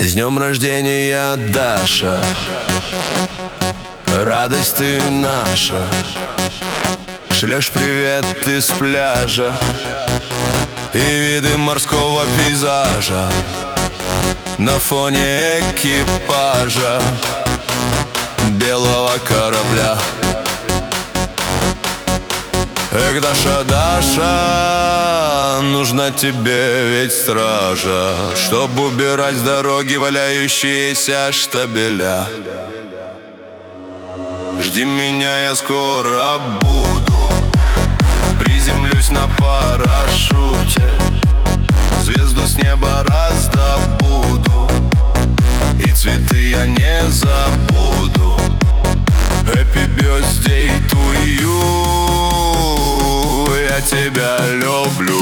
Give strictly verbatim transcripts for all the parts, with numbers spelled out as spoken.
С днем рождения, Даша, радость ты наша. Шлешь привет из пляжа и виды морского пейзажа на фоне экипажа белого корабля. Эх, Даша, Даша, нужна тебе ведь стража, чтоб убирать с дороги валяющиеся штабеля. Жди меня, я скоро буду, приземлюсь на парашюте, звезду с неба раздобуду, и цветы я не забуду. Happy birthday to you, я тебя люблю.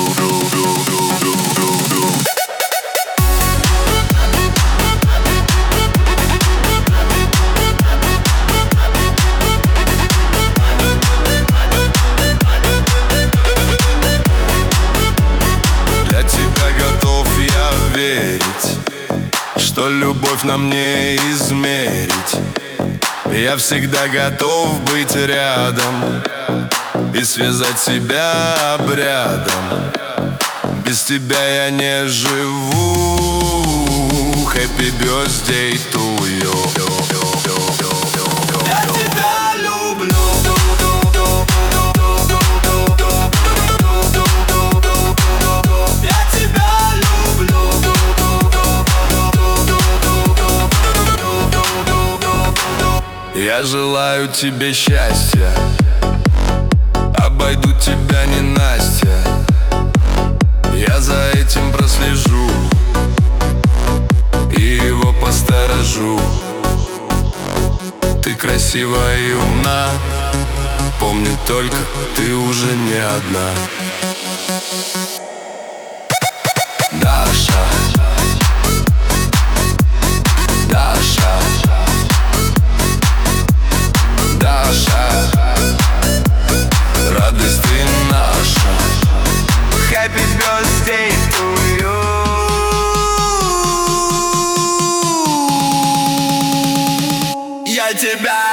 Для тебя готов я верить, что любовь нам не измерить. Я всегда готов быть рядом и связать себя обрядом. Без тебя я не живу. Happy birthday to you. Я тебя люблю. Я тебя люблю. Я желаю тебе счастья, обойду тебя ненастья, я за этим прослежу и его посторожу. Ты красива и умна, помни только, ты уже не одна. Даша, Даша, Даша, радость ты наша. Happy birthday to you. Я тебя